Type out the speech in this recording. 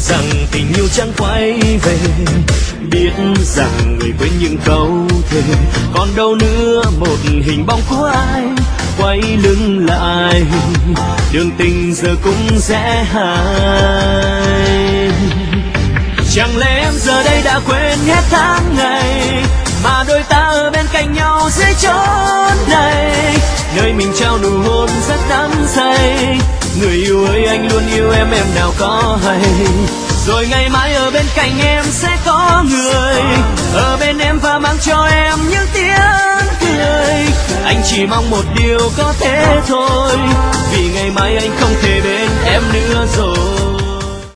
rằng tình yêu chẳng quay về, biết rằng người quên những câu thề, còn đâu nữa một hình bóng của ai quay lưng lại, đường tình giờ cũng rẽ hai. Chẳng lẽ em giờ đây đã quên hết tháng ngày mà đôi ta ở bên cạnh nhau dưới chốn này, nơi mình trao nụ hôn rất đắm say. Người yêu ơi anh luôn yêu em nào có hay, rồi ngày mai ở bên cạnh em sẽ có người ở bên em và mang cho em những tiếng cười. Anh chỉ mong một điều có thế thôi, vì ngày mai anh không thể bên em nữa rồi.